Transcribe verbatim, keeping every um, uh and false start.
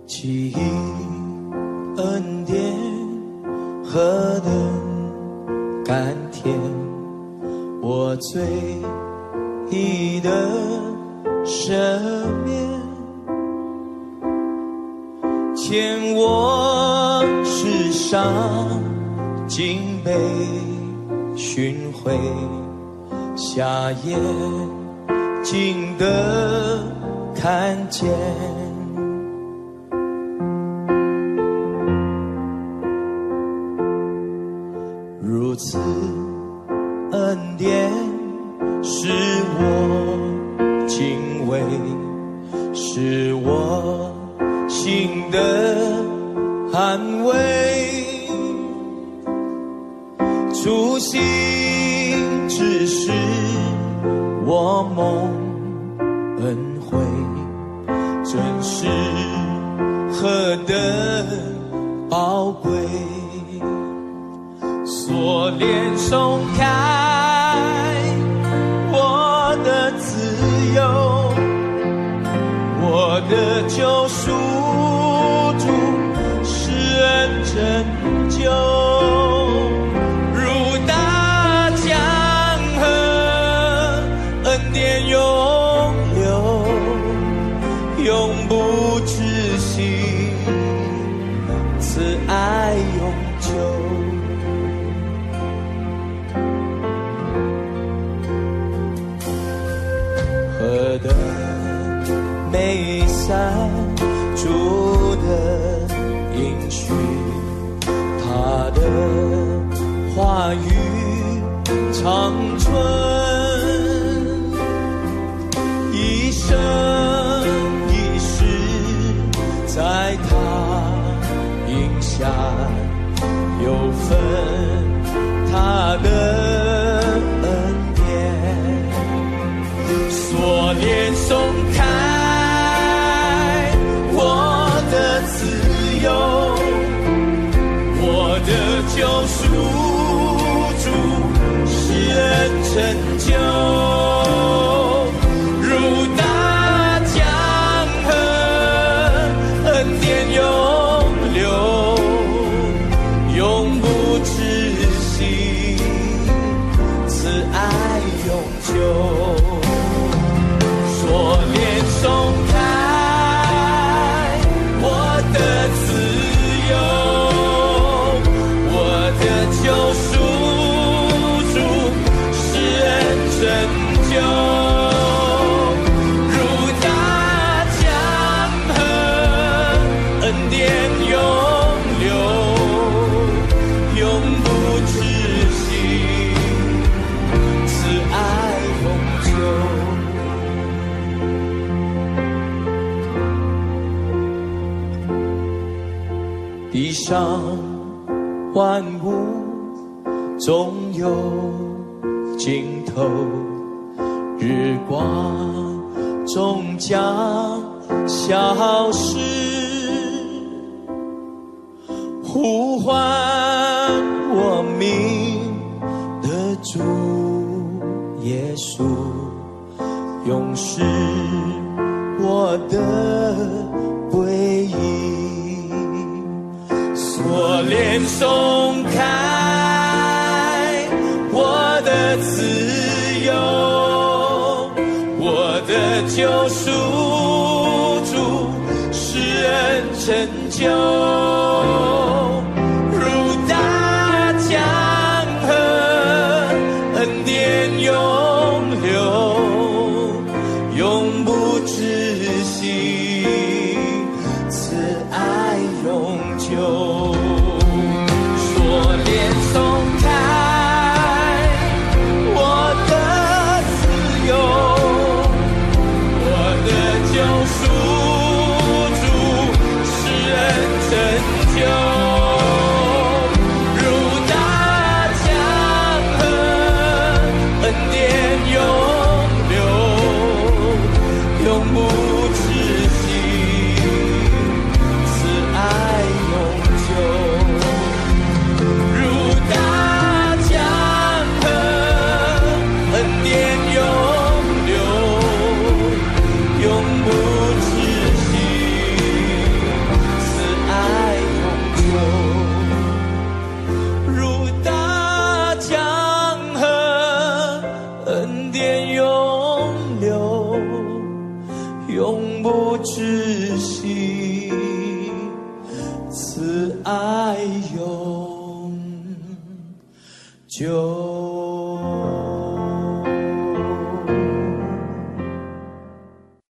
记忆恩典何等甘甜，我最意的赦免，牵我世上尽被寻回，瞎眼竟得看见，如此恩典使我敬畏，使我心的安慰，初心只是我梦恩惠，真是何等宝贵，锁链松开我的自由，我的救赎主是恩拯救，如大江河，恩典永流，永不止息，慈爱永久。何等美善主的应许，他的话语长存，一生一世在他荫下有份他的恩典，锁链松开我的自由，我的救赎主是恩拯救，如大江河，恩典永流，永不止息，慈爱永久。锁链松开我的自由，我的救赎主是恩拯救，如大江河，恩典永流，永不止息，慈爱永久。地上万物总有尽头，日光终将消失，呼唤我名的主耶稣，永是我的归依。锁链松开我的自由，我的救赎主是恩拯救，如大江河，恩典永流，永不止息，慈爱永久。锁链松开我的自由，我的救赎主是恩拯慈爱永久。